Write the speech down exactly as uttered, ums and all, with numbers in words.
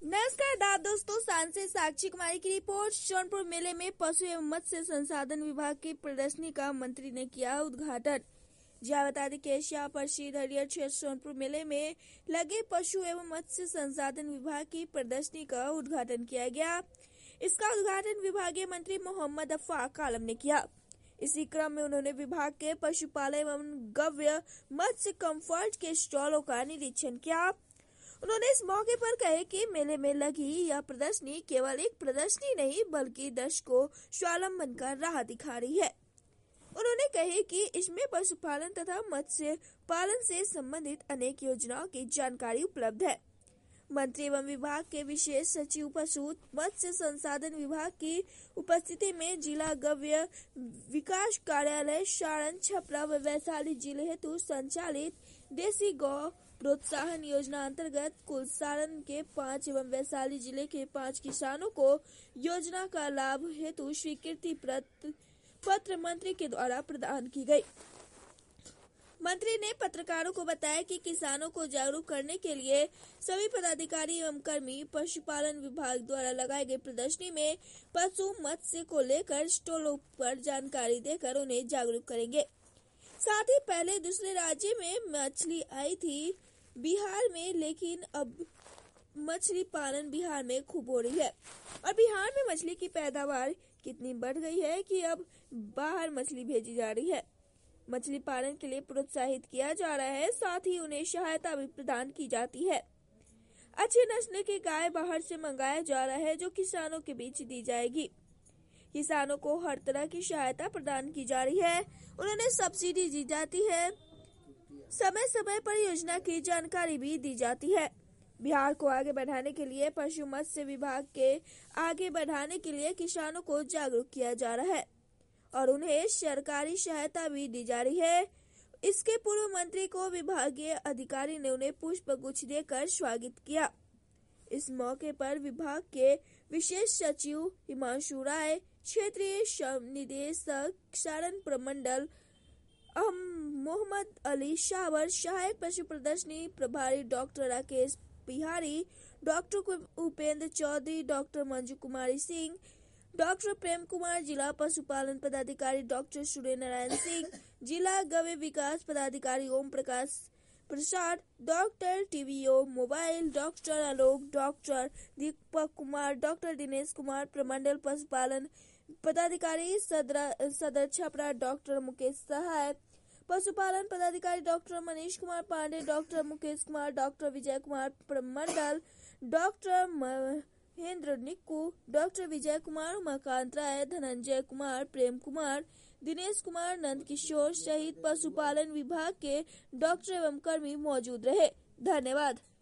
नमस्कार दाद दोस्तों, सांसद साक्षी कुमारी की रिपोर्ट। जौनपुर मेले में पशु एवं मत्स्य संसाधन विभाग की प्रदर्शनी का मंत्री ने किया उद्घाटन। जहाँ बता दें कि एशिया प्रसिद्ध हरियर क्षेत्र जौनपुर मेले में लगे पशु एवं मत्स्य संसाधन विभाग की प्रदर्शनी का उद्घाटन किया गया। इसका उद्घाटन विभागीय मंत्री मोहम्मद अफाक आलम ने किया। इसी क्रम में उन्होंने विभाग के पशुपालन एवं गव्य मत्स्य कम्फर्ट के स्टॉलों का निरीक्षण किया। उन्होंने इस मौके पर कहे कि मेले में लगी यह प्रदर्शनी केवल एक प्रदर्शनी नहीं बल्कि दर्शकों को स्वावलंबन का राह दिखा रही है। उन्होंने कहे कि इसमें पशुपालन तथा मत्स्य पालन से संबंधित अनेक योजनाओं की जानकारी उपलब्ध है। मंत्री एवं विभाग के विशेष सचिव पशु मत्स्य संसाधन विभाग की उपस्थिति में जिला गव्य विकास कार्यालय सारण, छपरा व वैशाली जिले हेतु संचालित देसी गौ प्रोत्साहन योजना अंतर्गत कुल सारण के पाँच एवं वैशाली जिले के पाँच किसानों को योजना का लाभ हेतु स्वीकृति पत्र मंत्री के द्वारा प्रदान की गई। मंत्री ने पत्रकारों को बताया कि किसानों को जागरूक करने के लिए सभी पदाधिकारी एवं कर्मी पशुपालन विभाग द्वारा लगाई गई प्रदर्शनी में पशु मत्स्य को लेकर स्टॉलों पर जानकारी देकर उन्हें जागरूक करेंगे। साथ ही पहले दूसरे राज्य में मछली आई थी बिहार में, लेकिन अब मछली पालन बिहार में खूब हो रही है और बिहार में मछली की पैदावार कितनी बढ़ गई है कि अब बाहर मछली भेजी जा रही है। मछली पालन के लिए प्रोत्साहित किया जा रहा है, साथ ही उन्हें सहायता भी प्रदान की जाती है। अच्छी नस्ल के गाय बाहर से मंगाया जा रहा है जो किसानों के बीच दी जाएगी। किसानों को हर तरह की सहायता प्रदान की जा रही है। उन्हें सब्सिडी दी जाती है, समय समय पर योजना की जानकारी भी दी जाती है। बिहार को आगे बढ़ाने के लिए पशु मत्स्य विभाग के आगे बढ़ाने के लिए किसानों को जागरूक किया जा रहा है और उन्हें सरकारी सहायता भी दी जा रही है। इसके पूर्व मंत्री को विभागीय अधिकारी ने उन्हें पुष्प गुच्छ देकर स्वागत किया। इस मौके पर विभाग के विशेष सचिव हिमांशु राय, क्षेत्रीय निदेशक सारण प्रमंडल मोहम्मद अली शावर, सहायक पशु प्रदर्शनी प्रभारी doctor Rakesh Bihari, doctor Upendra Chaudhary, doctor Manju Kumari Singh, doctor Prem Kumar, जिला पशुपालन पदाधिकारी डॉक्टर सूर्य नारायण सिंह, जिला गव्य विकास पदाधिकारी Om Prakash Prasad, doctor TVO mobile, doctor Alok, doctor Deepak Kumar, doctor Dinesh Kumar, प्रमंडल पशुपालन पदाधिकारी सदर सदर छपरा डॉक्टर मुकेश सहाय, पशुपालन पदाधिकारी doctor Manish Kumar Pandey, doctor Mukesh Kumar, doctor Vijay Kumar प्रमंडल, डॉक्टर महेंद्र निक्कू, डॉक्टर विजय कुमार, उमाकांत राय, धनंजय कुमार, प्रेम कुमार, दिनेश कुमार, नंद किशोर सहित पशुपालन विभाग के डॉक्टर एवं कर्मी मौजूद रहे। धन्यवाद।